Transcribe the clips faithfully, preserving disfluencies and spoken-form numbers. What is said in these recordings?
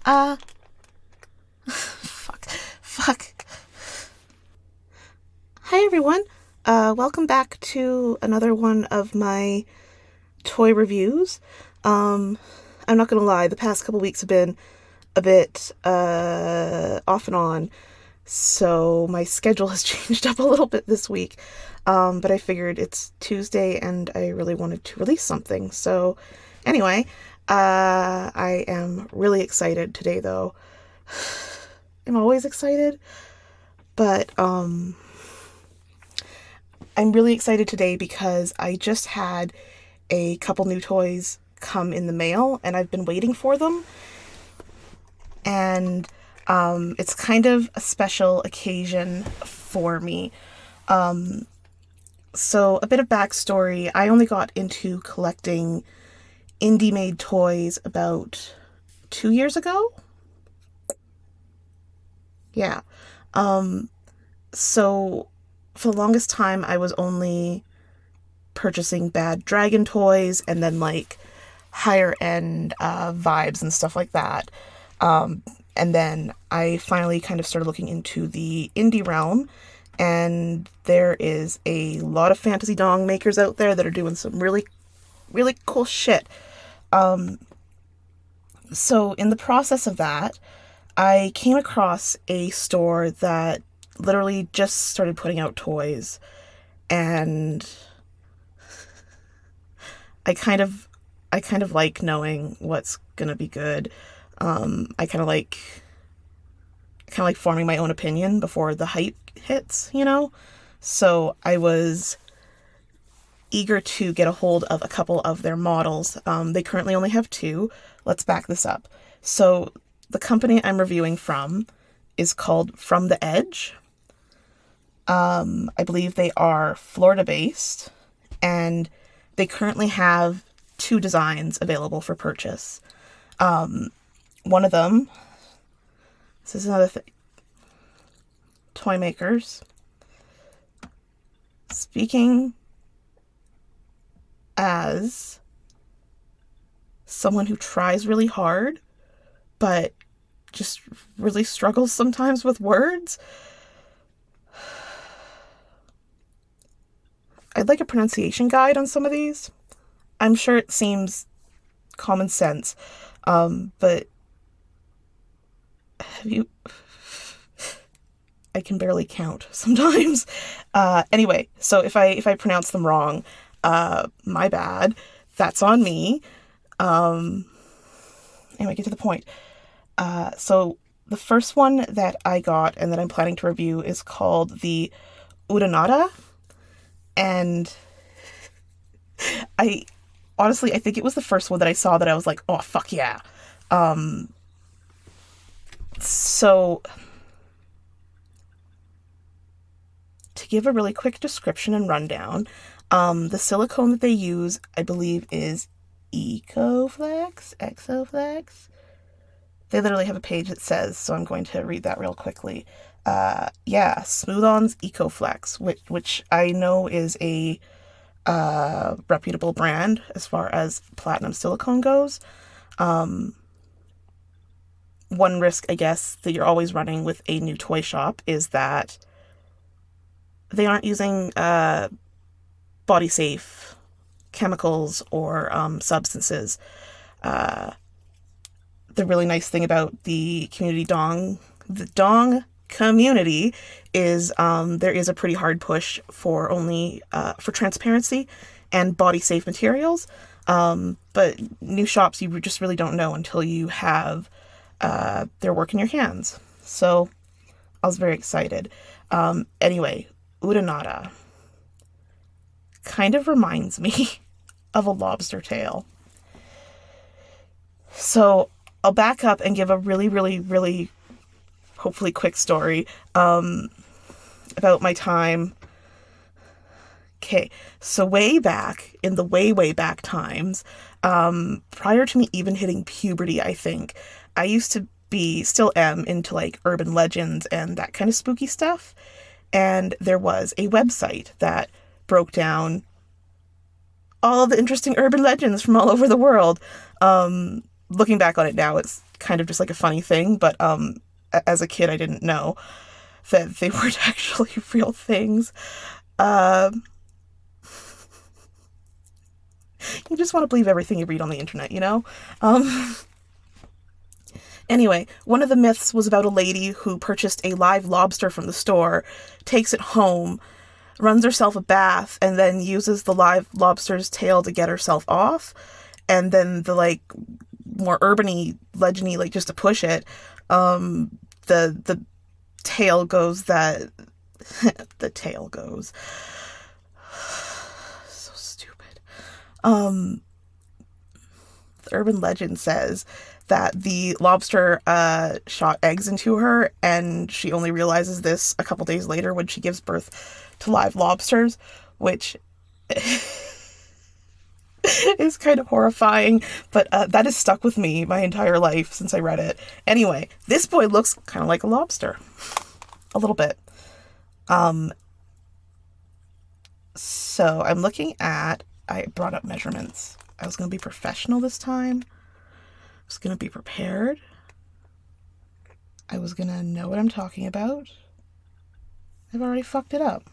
Uh, fuck, fuck. Hi everyone. Uh, welcome back to another one of my toy reviews. Um, I'm not gonna lie, the past couple weeks have been a bit, uh, off and on, so my schedule has changed up a little bit this week. Um, but I figured it's Tuesday and I really wanted to release something. So anyway, uh, I am really excited today though. I'm always excited, but, um, I'm really excited today because I just had a couple new toys come in the mail and I've been waiting for them. And um, it's kind of a special occasion for me. Um, so a bit of backstory. I only got into collecting indie-made toys about two years ago. Yeah. Um, so for the longest time, I was only purchasing Bad Dragon toys and then like higher end uh, vibes and stuff like that. Um, and then I finally kind of started looking into the indie realm, and there is a lot of fantasy dong makers out there that are doing some really, really cool shit. Um, so in the process of that, I came across a store that literally just started putting out toys, and I kind of, I kind of like knowing what's gonna be good. Um, I kind of like, kind of like forming my own opinion before the hype hits, you know? So I was eager to get a hold of a couple of their models. Um, they currently only have two. Let's back this up. So the company I'm reviewing from is called From the Edge. Um, I believe they are Florida-based, and they currently have two designs available for purchase. Um, one of them, this is another thing, toy makers. Speaking as someone who tries really hard, but just really struggles sometimes with words, I'd like a pronunciation guide on some of these. I'm sure it seems common sense, um, but have you... I can barely count sometimes. Uh, anyway, so if I if I pronounce them wrong, uh, my bad. That's on me. Um, anyway, get to the point. Uh, so the first one that I got and that I'm planning to review is called the Uranata. And I honestly, I think it was the first one that I saw that I was like, oh, fuck yeah. Um, so to give a really quick description and rundown, um, the silicone that they use, I believe, is EcoFlex, Exoflex. They literally have a page that says, so I'm going to read that real quickly. Uh, yeah, Smooth-On's EcoFlex, which, which I know is a uh, reputable brand as far as platinum silicone goes. Um, one risk, I guess, that you're always running with a new toy shop is that they aren't using uh, body-safe chemicals or um, substances. Uh, the really nice thing about the community dong, the dong community is um, there is a pretty hard push for only uh, for transparency and body safe materials. Um, but new shops, you just really don't know until you have uh, their work in your hands. So I was very excited. Um, anyway, Uranata kind of reminds me of a lobster tail. So I'll back up and give a really, really, really hopefully quick story um, about my time. Okay, so way back, in the way, way back times, um, prior to me even hitting puberty, I think, I used to be, still am, into like urban legends and that kind of spooky stuff. And there was a website that broke down all the interesting urban legends from all over the world. Um, looking back on it now, it's kind of just like a funny thing, but um, as a kid, I didn't know that they weren't actually real things. Um, you just want to believe everything you read on the internet, you know? Um, anyway, one of the myths was about a lady who purchased a live lobster from the store, takes it home, runs herself a bath, and then uses the live lobster's tail to get herself off. And then the, like, more urban-y, legend-y, like, just to push it, um, the, the tail goes that... the tail goes... so stupid. Um, the urban legend says that the lobster uh, shot eggs into her, and she only realizes this a couple days later when she gives birth to live lobsters, which... is kind of horrifying, but uh, that has stuck with me my entire life since I read it. Anyway, this boy looks kind of like a lobster. A little bit. Um, so I'm looking at, I brought up measurements. I was going to be professional this time. I was going to be prepared. I was going to know what I'm talking about. I've already fucked it up.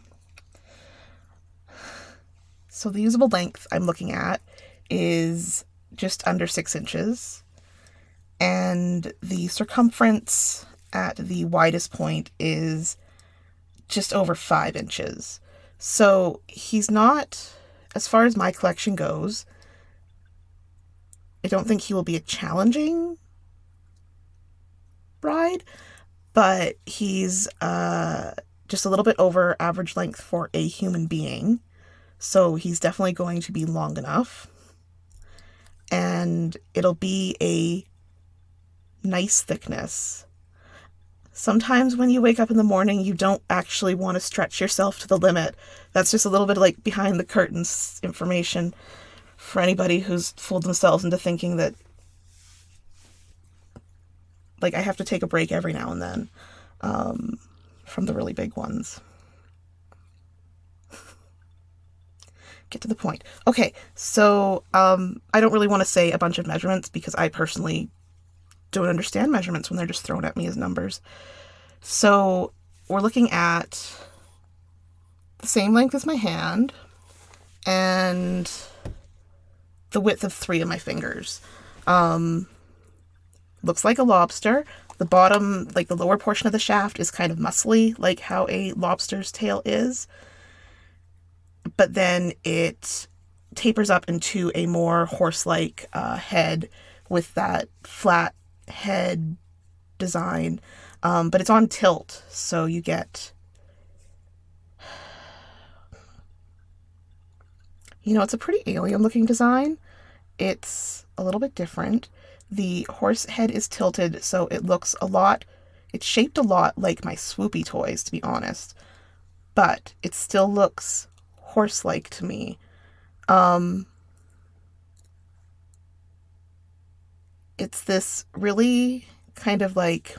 So the usable length I'm looking at is just under six inches. And the circumference at the widest point is just over five inches. So he's not, as far as my collection goes, I don't think he will be a challenging ride, but he's uh, just a little bit over average length for a human being. So he's definitely going to be long enough, and it'll be a nice thickness. Sometimes when you wake up in the morning, you don't actually want to stretch yourself to the limit. That's just a little bit of like behind the curtains information for anybody who's fooled themselves into thinking that like I have to take a break every now and then um, from the really big ones. Get to the point. Okay, so um, I don't really want to say a bunch of measurements because I personally don't understand measurements when they're just thrown at me as numbers. So we're looking at the same length as my hand and the width of three of my fingers. Um, looks like a lobster. The bottom, like the lower portion of the shaft is kind of muscly, like how a lobster's tail is. But then it tapers up into a more horse-like uh, head with that flat head design. Um, but it's on tilt, so you get... You know, it's a pretty alien-looking design. It's a little bit different. The horse head is tilted, so it looks a lot... It's shaped a lot like my Swoopy toys, to be honest. But it still looks horse-like to me. Um, it's this really kind of like,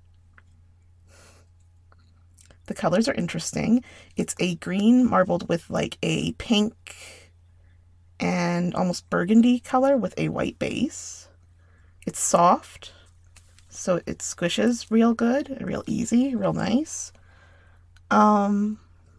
the colors are interesting. It's a green marbled with like a pink and almost burgundy color with a white base. It's soft, so it squishes real good, real easy, real nice. Um...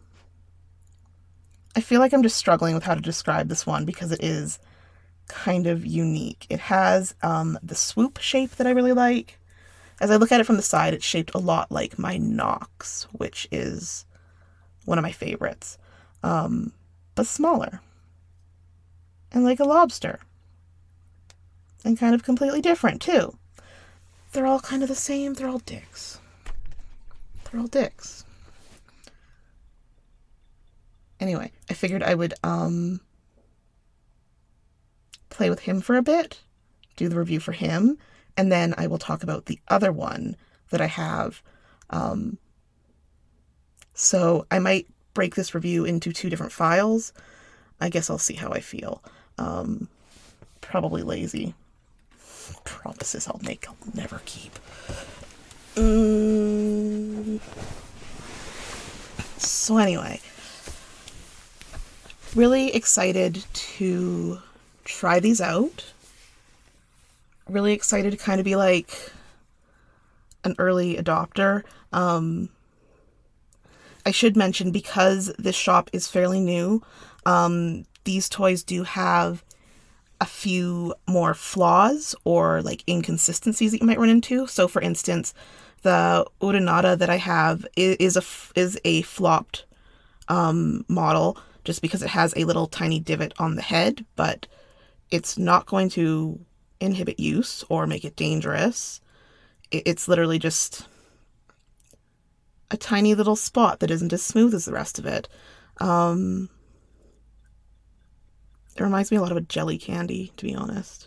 I feel like I'm just struggling with how to describe this one because it is kind of unique. It has um, the swoop shape that I really like. As I look at it from the side, it's shaped a lot like my Nox, which is one of my favorites, um, but smaller. And like a lobster. And kind of completely different, too. They're all kind of the same. They're all dicks. They're all dicks. Anyway, I figured I would um, play with him for a bit, do the review for him, and then I will talk about the other one that I have. Um, so I might break this review into two different files. I guess I'll see how I feel. Um, probably lazy. Promises I'll make, I'll never keep. Mm. So anyway... Really excited to try these out. really excited to kind of be like an early adopter. Um, I should mention, because this shop is fairly new, um, these toys do have a few more flaws or like inconsistencies that you might run into. So for instance, the Uranata that I have is a, is a flopped um, model, just because it has a little tiny divot on the head, but it's not going to inhibit use or make it dangerous. It's literally just a tiny little spot that isn't as smooth as the rest of it. Um, it reminds me a lot of a jelly candy, to be honest.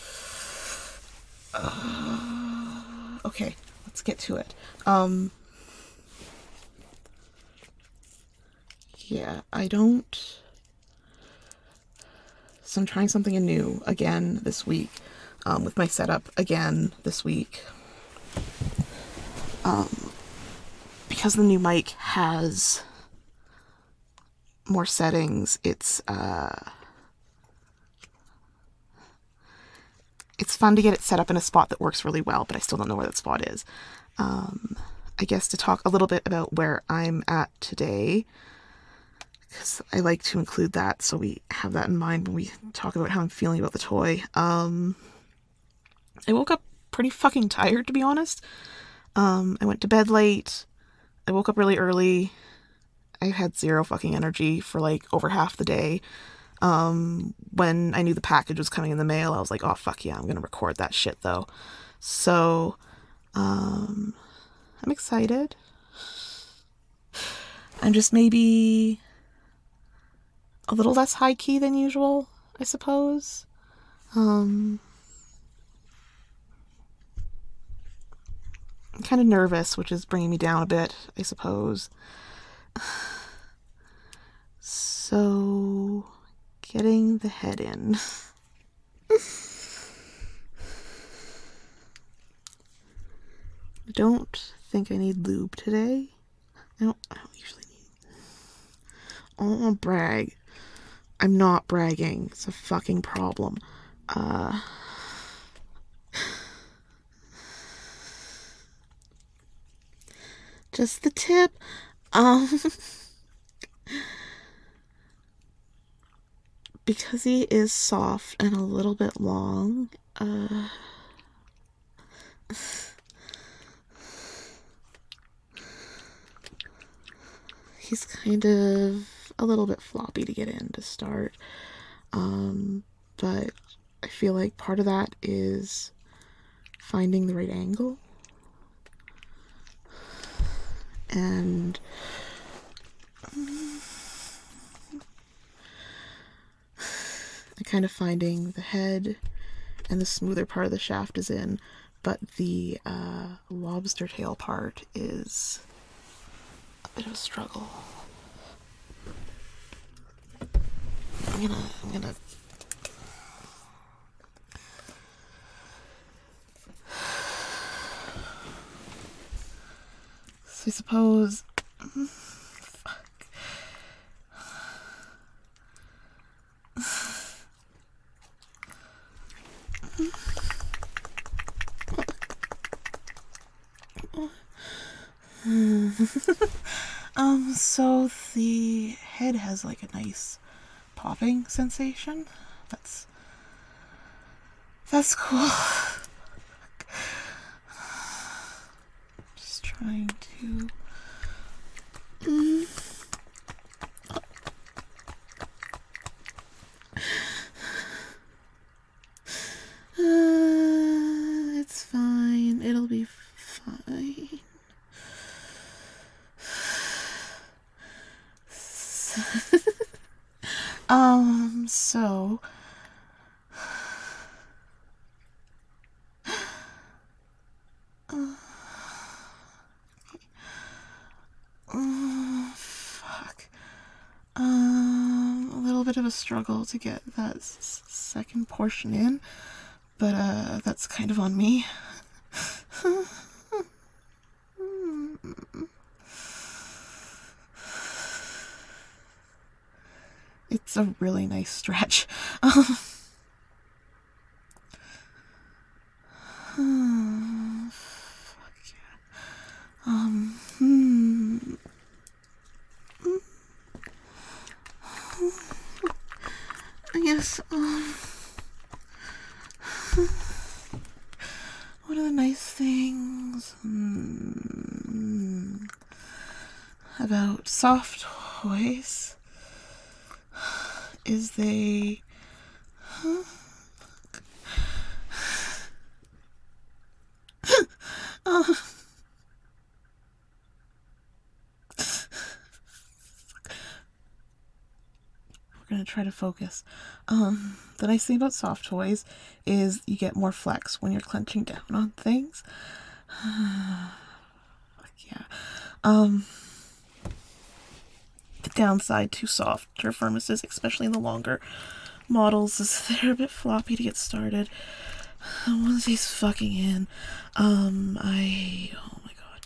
Uh, okay, let's get to it. Um, yeah, I don't... So I'm trying something new again this week, um, with my setup again this week. Um, because the new mic has more settings, it's, uh, it's fun to get it set up in a spot that works really well, but I still don't know where that spot is. Um, I guess to talk a little bit about where I'm at today, because I like to include that so we have that in mind when we talk about how I'm feeling about the toy. Um, I woke up pretty fucking tired, to be honest. Um, I went to bed late. I woke up really early. I had zero fucking energy for like over half the day. Um, when I knew the package was coming in the mail, I was like, oh fuck yeah, I'm gonna record that shit though. So, um, I'm excited. I'm just maybe a little less high key than usual, I suppose. Um, I'm kind of nervous, which is bringing me down a bit, I suppose. So, getting the head in. I don't think I need lube today. I don't, I don't usually need... I don't want to brag. I'm not bragging. It's a fucking problem. Uh... Just the tip. Um... Because he is soft and a little bit long, uh... he's kind of a little bit floppy to get in to start. Um, but I feel like part of that is finding the right angle. And kind of finding the head and the smoother part of the shaft is in, but the uh, lobster tail part is a bit of a struggle. I'm gonna, I'm gonna so I suppose fuck. um, so the head has like a nice popping sensation. That's that's cool. Just trying to. Mm. Uh, it's fine. It'll be fine. um, so. Uh, oh, fuck. Um, a little bit of a struggle to get that s second portion in, but, uh, that's kind of on me. It's a really nice stretch. one of the nice things mm, about soft toys is they huh? oh. We're gonna try to focus. Um, the nice thing about soft toys is you get more flex when you're clenching down on things. Yeah. Um, the downside to softer furnaces, especially in the longer models, is they're a bit floppy to get started. Once he's fucking in, um, I, oh my god.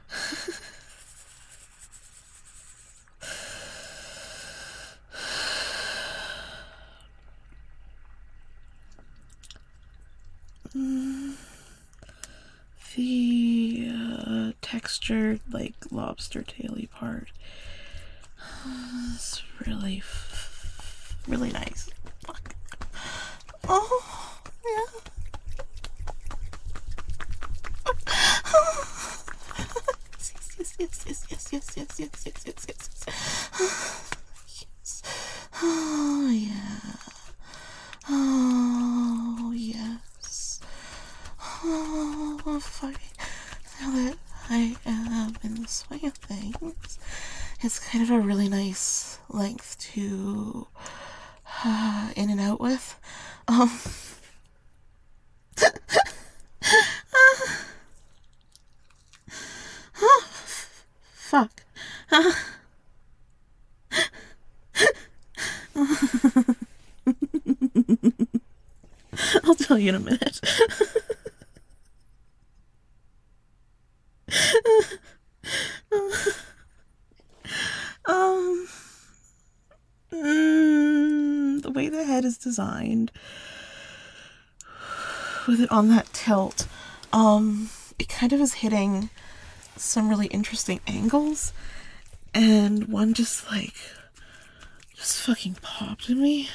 mm, the uh, textured, like, lobster taily part is really, really nice. Fuck. Oh, yeah. Yes, yes, yes, yes, yes, yes, yes, yes, yes, yes, yes. Yes. Oh, yeah. Oh, yes. Oh, fucking. Now that I am in the swing of things, it's kind of a really nice length to uh, in and out with. Um. Fuck. I'll tell you in a minute. um, mm, the way the head is designed, with it on that tilt, um, it kind of is hitting some really interesting angles, and one just like just fucking popped in me.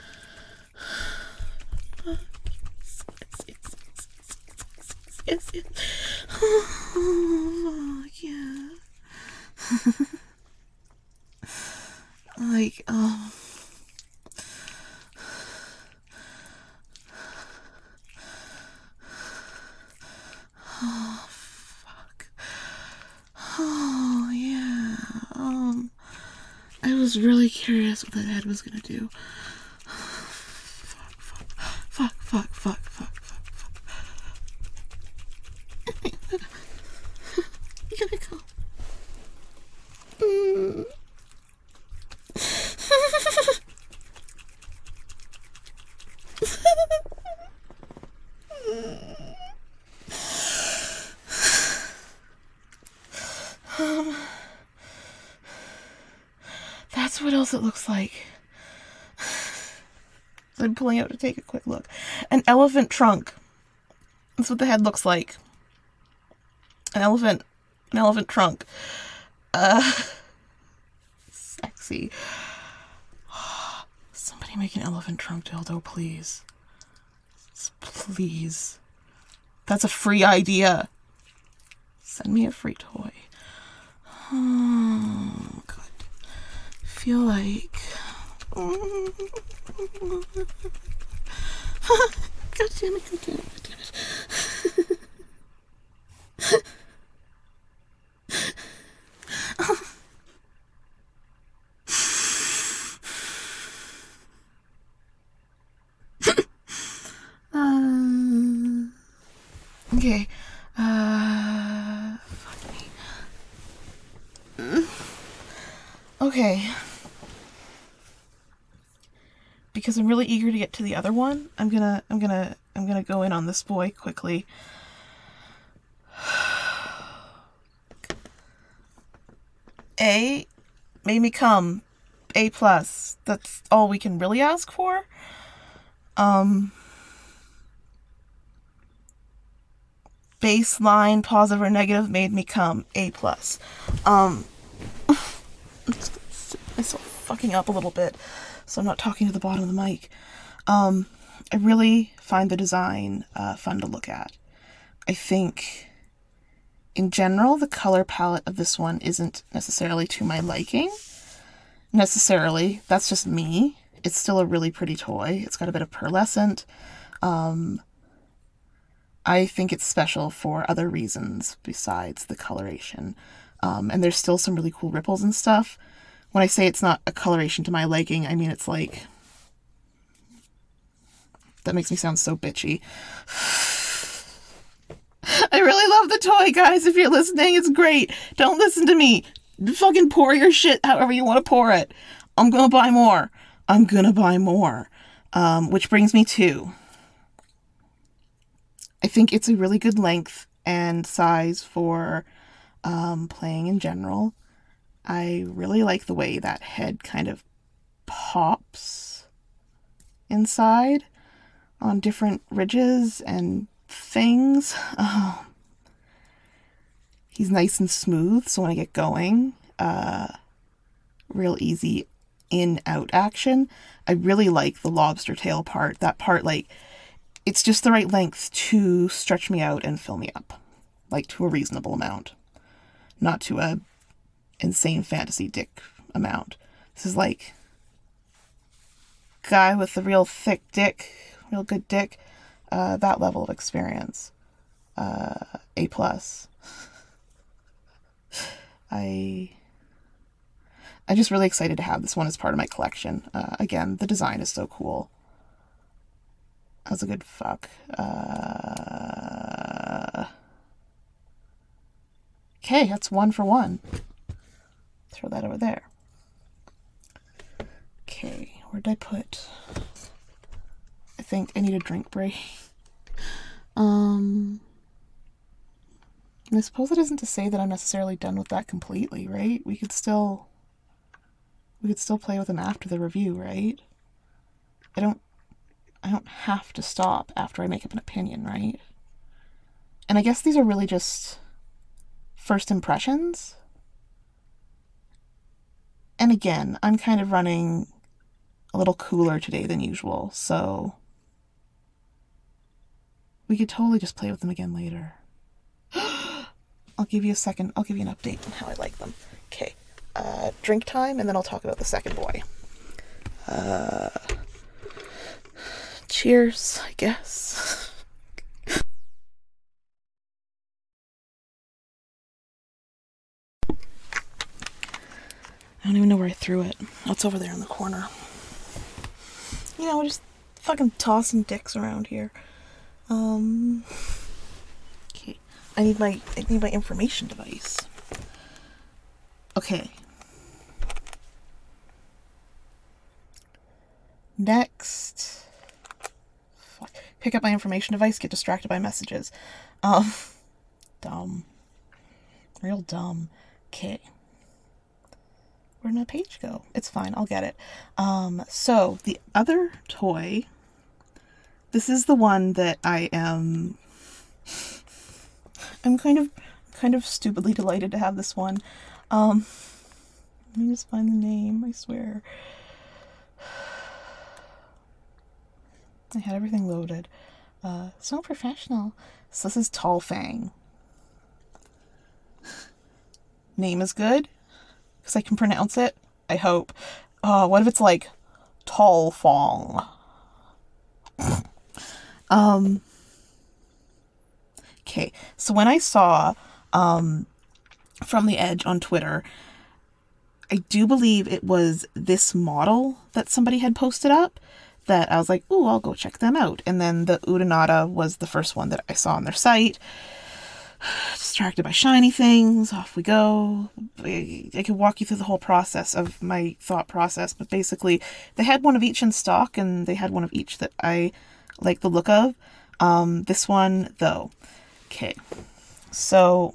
Yes, yes. Oh, yeah. Like, um oh, fuck. Oh, yeah. Um, I was really curious what that head was gonna do. Fuck, fuck, fuck, fuck, fuck, fuck, fuck, fuck. You gotta go. Mm. um, that's what else it looks like. So I'm pulling out to take a quick look. An elephant trunk. That's what the head looks like. An elephant. An elephant trunk. Uh, sexy. Somebody make an elephant trunk dildo, please. Please. That's a free idea. Send me a free toy. Oh, God. I feel like... God damn it, God damn it, God damn it. um, okay. Uh, fuck me. Okay. Because I'm really eager to get to the other one, I'm gonna, I'm gonna, I'm gonna go in on this boy quickly. A, made me come. A plus. That's all we can really ask for. Um, baseline, positive or negative, made me come. A plus. Um, I'm just gonna sit myself fucking up a little bit so I'm not talking to the bottom of the mic. Um, I really find the design uh, fun to look at. I think in general, the color palette of this one isn't necessarily to my liking. Necessarily. That's just me. It's still a really pretty toy. It's got a bit of pearlescent. Um, I think it's special for other reasons besides the coloration. Um, and there's still some really cool ripples and stuff. When I say it's not a coloration to my liking, I mean it's like... That makes me sound so bitchy. I really love the toy, guys. If you're listening, it's great. Don't listen to me. Fucking pour your shit however you want to pour it. I'm gonna buy more. I'm gonna buy more. Um, which brings me to... I think it's a really good length and size for um, playing in general. I really like the way that head kind of pops inside on different ridges and things. Oh. He's nice and smooth, so when I get going, uh, real easy in-out action. I really like the lobster tail part. That part, like, it's just the right length to stretch me out and fill me up. Like, to a reasonable amount. Not to a insane fantasy dick amount. This is like guy with a real thick dick, real good dick, uh, that level of experience. Uh, A plus. I, I'm just really excited to have this one as part of my collection. Uh, again, the design is so cool. That was a good fuck. Uh, okay, that's one for one. Throw that over there. Okay, where did I put? I think I need a drink break. Um, I suppose it isn't to say that I'm necessarily done with that completely, right? We could still, we could still play with them after the review, right? I don't, I don't have to stop after I make up an opinion, right? And I guess these are really just first impressions. And again, I'm kind of running a little cooler today than usual, so we could totally just play with them again later. I'll give you a second. I'll give you an update on how I like them. Okay, uh, drink time, and then I'll talk about the second boy. Uh, cheers, I guess. I don't even know where I threw it. Oh, it's over there in the corner. You know, just fucking tossing dicks around here. Um, okay. I need my, I need my information device. Okay. Next. Fuck. Pick up my information device, get distracted by messages. Um, dumb. Real dumb. Okay. Where'd my page go? It's fine, I'll get it. Um, so the other toy, this is the one that I am, I'm kind of, kind of stupidly delighted to have this one. Um, let me just find the name, I swear. I had everything loaded. Uh, so professional. So this is Tall Fang. Name is good. Because I can pronounce it, I hope. Uh, what if it's like Tall Fong? um. Okay, so when I saw um, From the Edge on Twitter, I do believe it was this model that somebody had posted up that I was like, ooh, I'll go check them out. And then the Udinata was the first one that I saw on their site. Distracted by shiny things, off we go. I, I could walk you through the whole process of my thought process, but basically they had one of each in stock, and they had one of each that I like the look of. Um, this one, though. Okay, so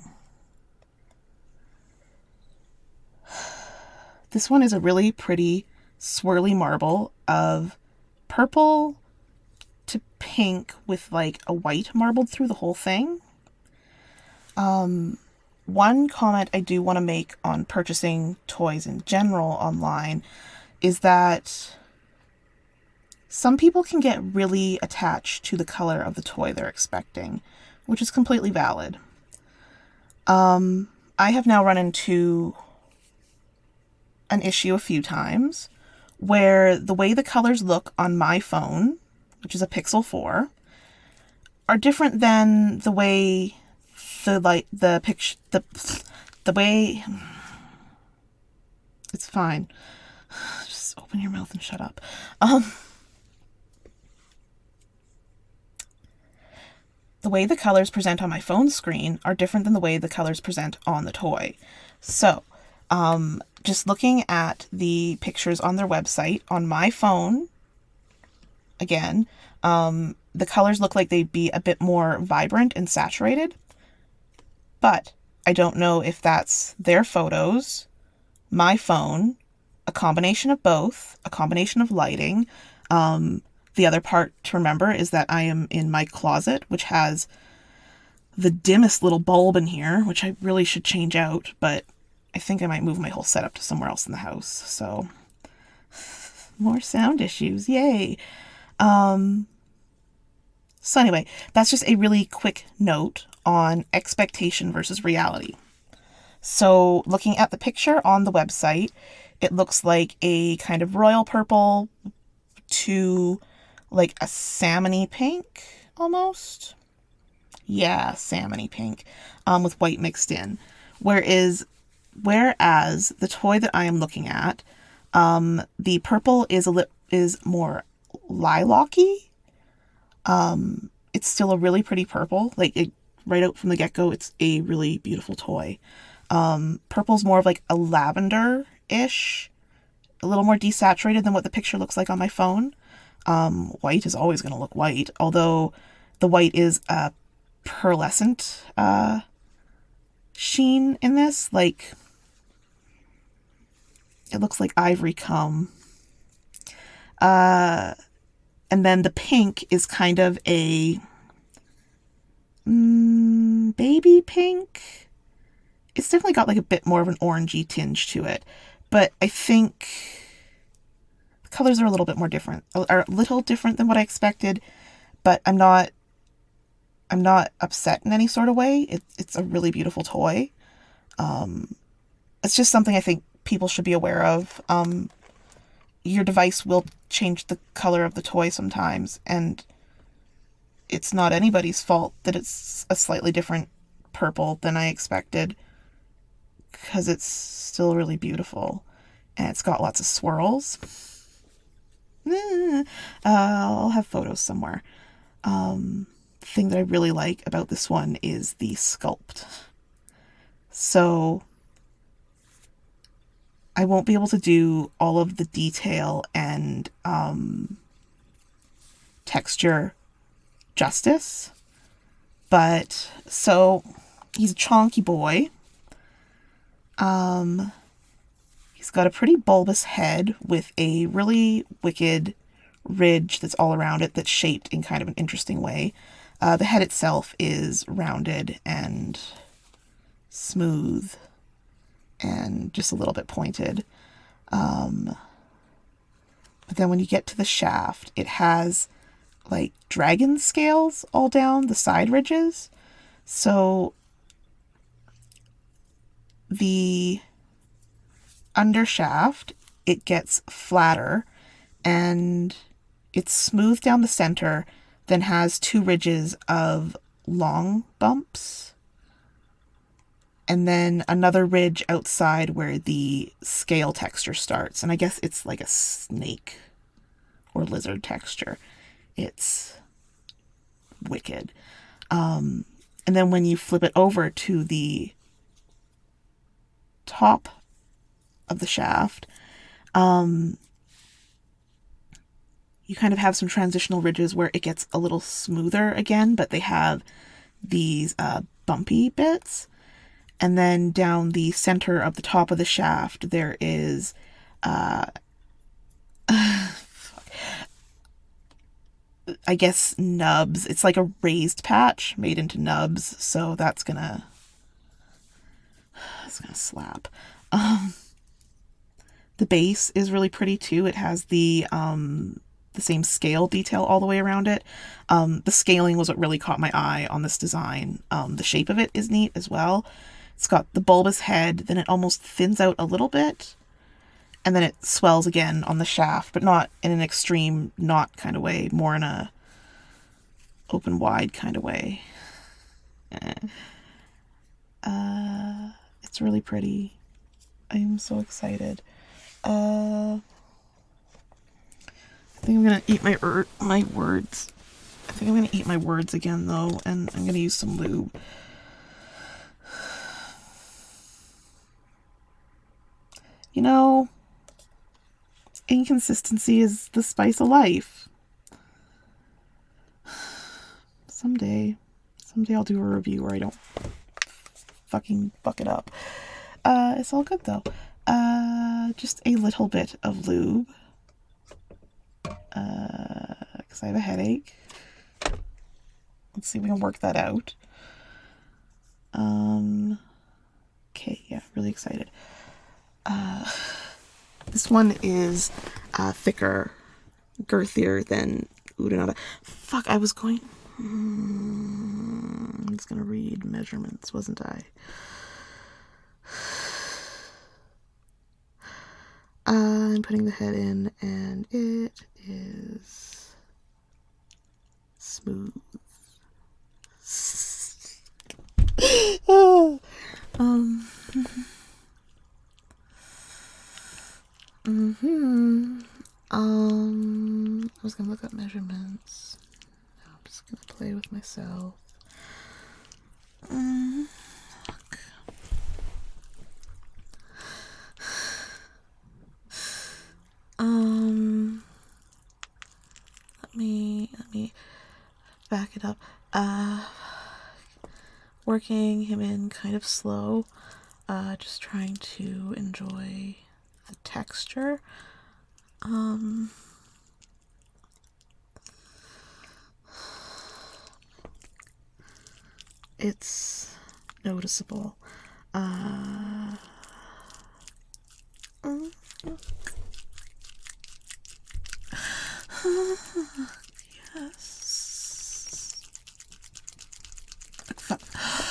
this one is a really pretty swirly marble of purple to pink with like a white marbled through the whole thing. Um, one comment I do want to make on purchasing toys in general online is that some people can get really attached to the color of the toy they're expecting which is completely valid. Um, I have now run into an issue a few times where the way the colors look on my phone, which is a Pixel four, are different than the way the like the picture the the way it's fine. Just open your mouth and shut up. Um the way the colors present on my phone screen are different than the way the colors present on the toy. So, um just looking at the pictures on their website on my phone, again, um the colors look like they'd be a bit more vibrant and saturated. But I don't know if that's their photos, my phone, a combination of both, a combination of lighting. Um, the other part to remember is that I am in my closet, which has the dimmest little bulb in here, which I really should change out, but I think I might move my whole setup to somewhere else in the house. So, more sound issues. Yay. Um, so anyway, that's just a really quick note on expectation versus reality. So looking at the picture on the website, it looks like a kind of royal purple to like a salmony pink almost. Yeah, salmony pink, um, with white mixed in. Whereas, whereas the toy that I am looking at, um, the purple is a li- is more lilac-y. Um, it's still a really pretty purple. Like it, right out from the get-go, it's a really beautiful toy. Um, purple's more of like a lavender-ish, a little more desaturated than what the picture looks like on my phone. Um, white is always going to look white, although the white is a pearlescent uh, sheen in this. Like, it looks like ivory comb. Uh, and then the pink is kind of a mm, baby pink. It's definitely got like a bit more of an orangey tinge to it, but I think the colors are a little bit more different, are a little different than what I expected, but I'm not, I'm not upset in any sort of way. It, it's a really beautiful toy. Um, it's just something I think people should be aware of. Um, your device will change the color of the toy sometimes, and it's not anybody's fault that it's a slightly different purple than I expected, because it's still really beautiful, and it's got lots of swirls. Uh, I'll have photos somewhere. Um, the thing that I really like about this one is the sculpt. So I won't be able to do all of the detail and um, texture justice, but so he's a chonky boy. Um, he's got a pretty bulbous head with a really wicked ridge that's all around it that's shaped in kind of an interesting way. Uh, the head itself is rounded and smooth and just a little bit pointed. Um, but then when you get to the shaft, it has like dragon scales all down the side ridges. So the undershaft, it gets flatter and it's smooth down the center, then has two ridges of long bumps, and then another ridge outside where the scale texture starts. And I guess it's like a snake or lizard texture. It's wicked. Um, and then when you flip it over to the top of the shaft, um, you kind of have some transitional ridges where it gets a little smoother again, but they have these uh, bumpy bits. And then down the center of the top of the shaft, there is, uh, I guess, nubs. It's like a raised patch made into nubs, so that's gonna, that's gonna slap. Um, the base is really pretty too. It has the um, the same scale detail all the way around it. Um, the scaling was what really caught my eye on this design. Um, the shape of it is neat as well. It's got the bulbous head, then it almost thins out a little bit, and then it swells again on the shaft, but not in an extreme knot kind of way, more in a open wide kind of way. Uh, it's really pretty. I'm so excited. Uh, I think I'm gonna eat my er my words. I think I'm gonna eat my words again though, and I'm gonna use some lube. You know, inconsistency is the spice of life. Someday, someday I'll do a review where I don't fucking fuck it up. Uh, it's all good though. Uh, just a little bit of lube. Uh, because I have a headache. Let's see if we can work that out. Um, okay, yeah, really excited. Uh, this one is uh, thicker, girthier than Udinata. Fuck, I was going... Hmm, I was going to read measurements, wasn't I? Uh, I'm putting the head in, and it is smooth. um... Mm-hmm. Um, I was gonna look up measurements. No, I'm just gonna play with myself. Mm, fuck. Um, let me, let me back it up. Uh, working him in kind of slow. Uh, just trying to enjoy the texture. Um, it's noticeable. Uh, yes. Fuck.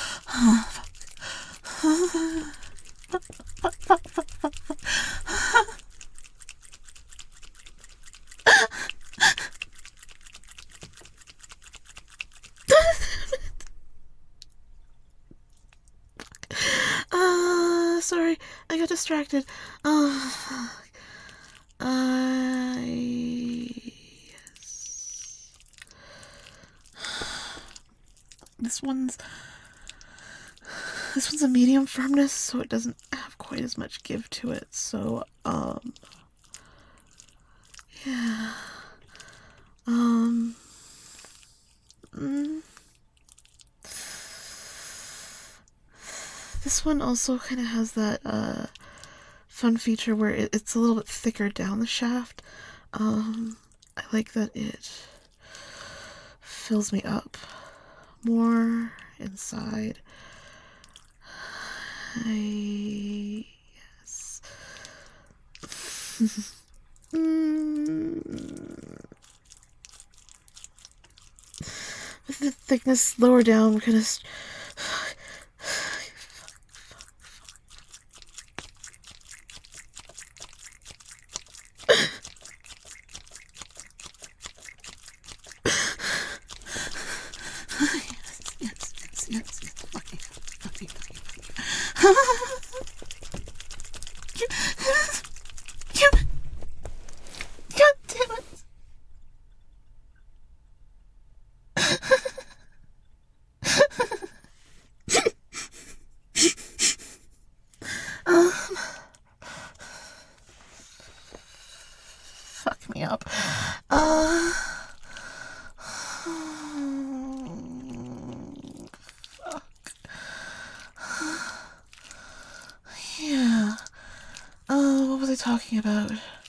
Fuck, fuck, fuck, fuck, fuck. uh, sorry, I got distracted. Oh, fuck. I... Yes. This one's... This one's a medium firmness, so it doesn't have quite as much give to it. So, um, yeah, um, mm, this one also kind of has that, uh, fun feature where it, it's a little bit thicker down the shaft. Um, I like that it fills me up more inside. I... Yes. mm. With the thickness lower down, we're gonna... yes, yes, yes, yes, yes. Fucking, fucking, fucking, fucking. you, you, God damn it. um, fuck me up. Uh, Yeah. Oh, what was I talking about?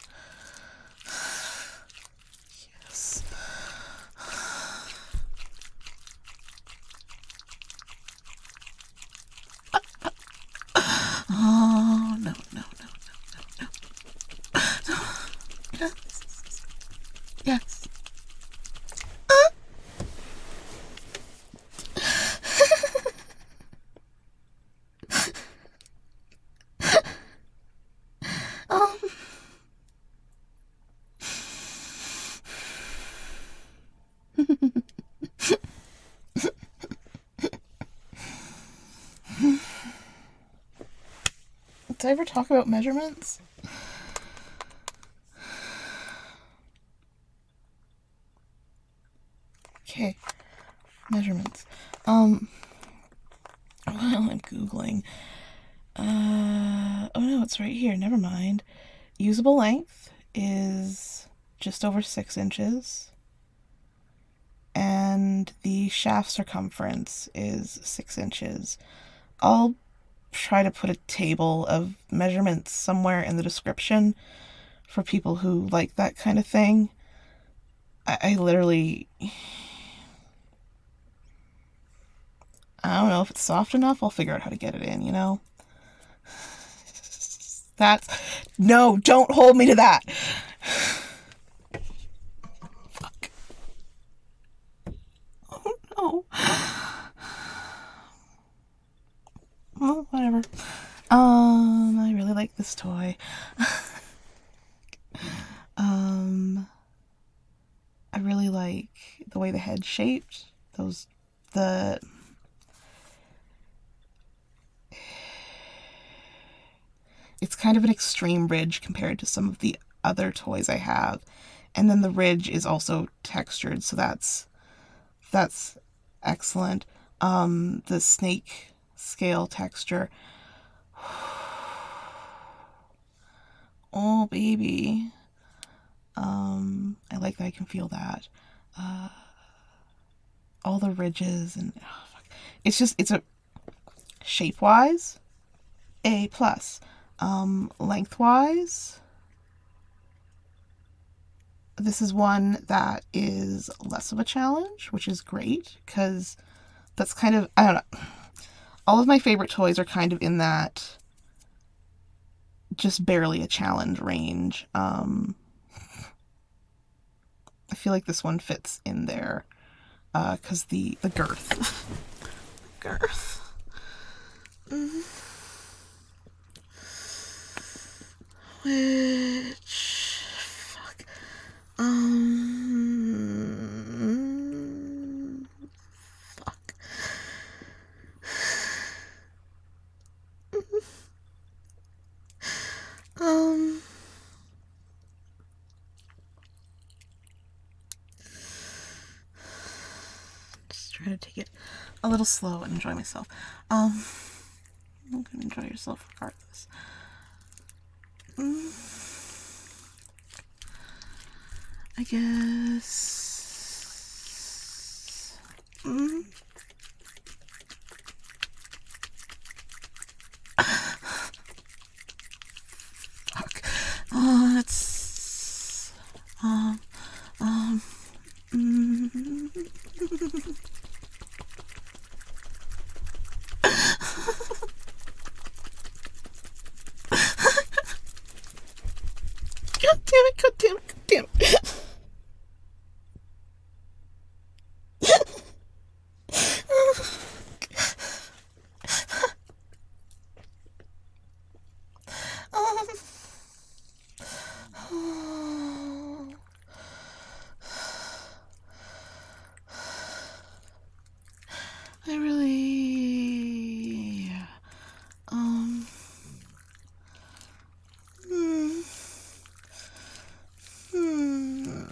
Yes. Oh, no, no, no, no, no, no. Yes. Yes. Did I ever talk about measurements? Okay, measurements. Um, while I'm Googling, uh, oh no, it's right here. Never mind. Usable length is just over six inches. And the shaft circumference is six inches. I'll try to put a table of measurements somewhere in the description for people who like that kind of thing. I, I literally... I don't know if it's soft enough. I'll figure out how to get it in, you know? That's... No, don't hold me to that! Fuck. Oh, no. Well, whatever. Um, I really like this toy. um, I really like the way the head's shaped. Those... The... It's kind of an extreme ridge compared to some of the other toys I have. And then the ridge is also textured, so that's that's excellent. Um, the snake scale texture. Oh, baby. Um, I like that I can feel that. Uh, all the ridges and... Oh, fuck. It's just, it's a... Shape-wise, A plus. Um, lengthwise, this is one that is less of a challenge, which is great, because that's kind of, I don't know, all of my favorite toys are kind of in that just barely a challenge range. Um, I feel like this one fits in there, uh, because the, the girth. girth. Mm-hmm. Which, fuck, um, fuck, um, just trying to take it a little slow and enjoy myself. Um, I'm gonna enjoy yourself regardless. Mm. I guess. Mm. Fuck. Oh, that's. Um. Um. Mm. God damn it, god damn it, god damn it. um, I really, um, hmm, hmm.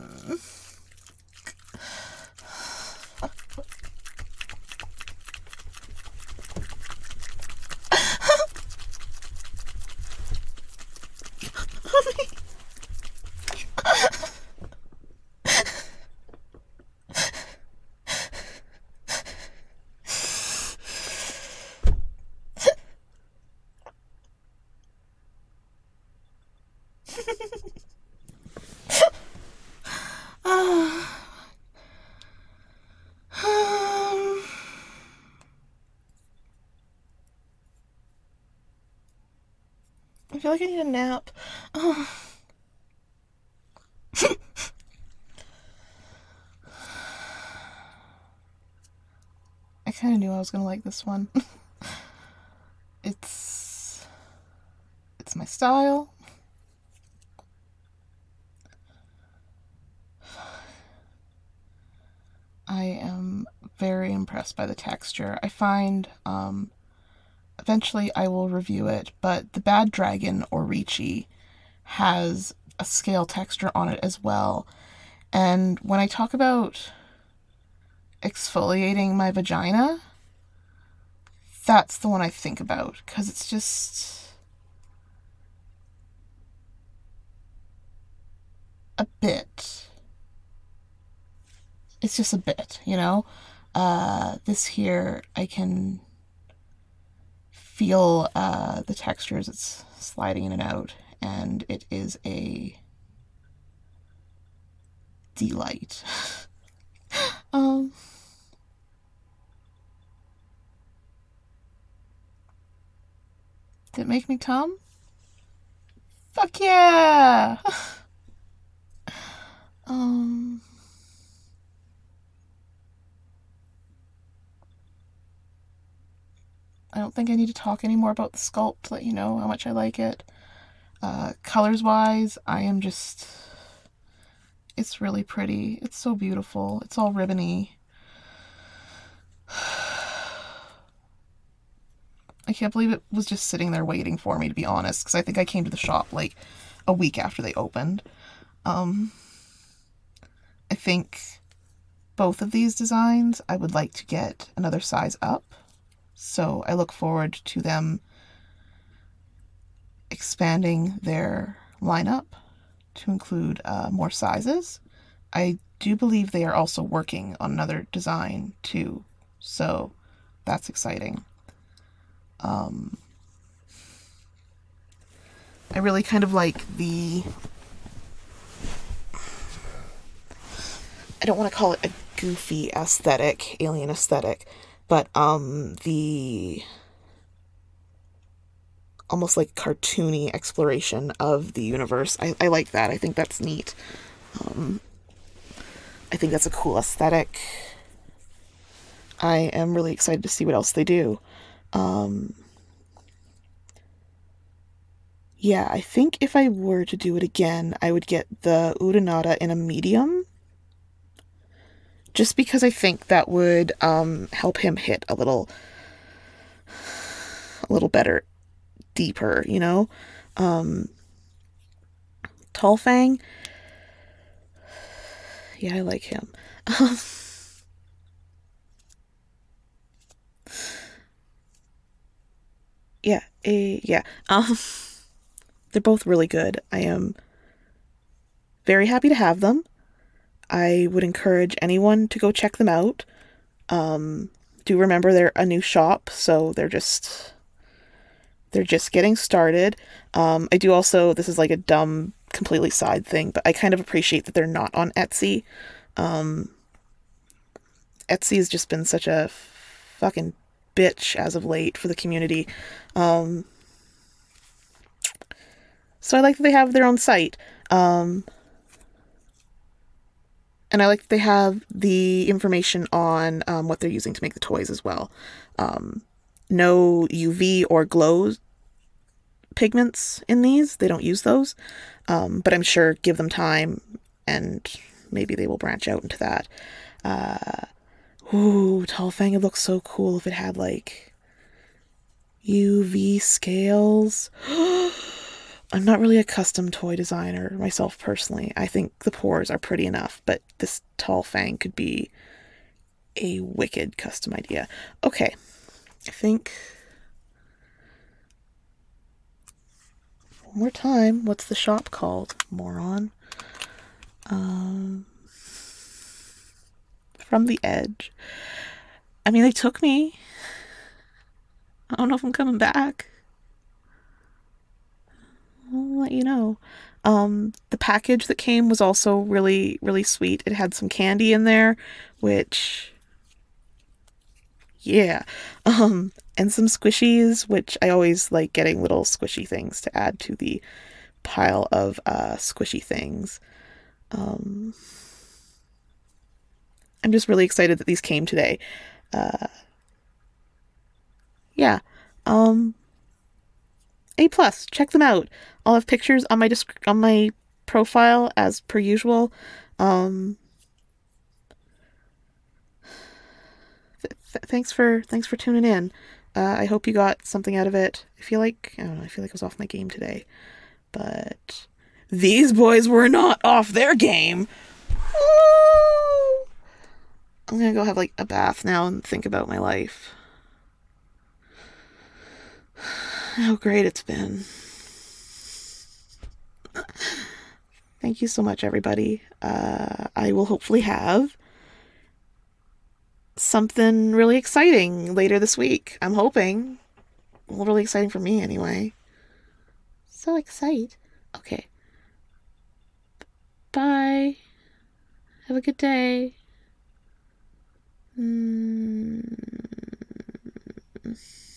I feel like I need a nap. Oh. I kind of knew I was gonna like this one. it's it's my style. I am very impressed by the texture. I find um, eventually I will review it, but the Bad Dragon Orichi has a scale texture on it as well. And when I talk about exfoliating my vagina, that's the one I think about, because it's just a bit. It's just a bit, you know? Uh, this here, I can feel uh, the texture as it's sliding in and out, and it is a delight. um, did it make me come? Fuck yeah! um... I don't think I need to talk anymore about the sculpt to let you know how much I like it. Uh, colors-wise, I am just... It's really pretty. It's so beautiful. It's all ribbony. I can't believe it was just sitting there waiting for me, to be honest, because I think I came to the shop like a week after they opened. Um, I think both of these designs I would like to get another size up. So I look forward to them expanding their lineup to include uh, more sizes. I do believe they are also working on another design too, so that's exciting. Um, I really kind of like the... I don't want to call it a goofy aesthetic, alien aesthetic, but um, the almost like cartoony exploration of the universe. I, I like that. I think that's neat. Um, I think that's a cool aesthetic. I am really excited to see what else they do. Um, yeah, I think if I were to do it again, I would get the Uranata in a medium. Just because I think that would um, help him hit a little, a little better, deeper, you know? Um, Tall Fang, yeah, I like him. yeah, a, yeah. Um, they're both really good. I am very happy to have them. I would encourage anyone to go check them out. Um, do remember they're a new shop, so they're just they're just getting started. Um, I do also, this is like a dumb, completely side thing, but I kind of appreciate that they're not on Etsy. Um, Etsy has just been such a fucking bitch as of late for the community. Um, so I like that they have their own site. Um, And I like that they have the information on um, what they're using to make the toys as well. Um, no U V or glow pigments in these. They don't use those. Um, but I'm sure give them time and maybe they will branch out into that. Uh, ooh, Tall Fang would look so cool if it had like U V scales. I'm not really a custom toy designer myself personally. I think the pores are pretty enough, but this Tall Fang could be a wicked custom idea. Okay, I think... One more time, what's the shop called, moron? Um, From the Edge. I mean, they took me. I don't know if I'm coming back. I'll let you know. Um, the package that came was also really, really sweet. It had some candy in there, which, yeah. Um, and some squishies, which I always like getting little squishy things to add to the pile of uh, squishy things. Um, I'm just really excited that these came today. Uh, yeah. Um, A plus, check them out. I'll have pictures on my disc- on my profile as per usual. Um, th- th- thanks for thanks for tuning in. Uh, I hope you got something out of it. I feel like, I don't know, I feel like I was off my game today. But these boys were not off their game. Woo! I'm gonna go have like a bath now and think about my life. How great it's been. Thank you so much, everybody. Uh, I will hopefully have something really exciting later this week. I'm hoping. Well, really exciting for me anyway. So excited. Okay. Bye. Have a good day. Mm.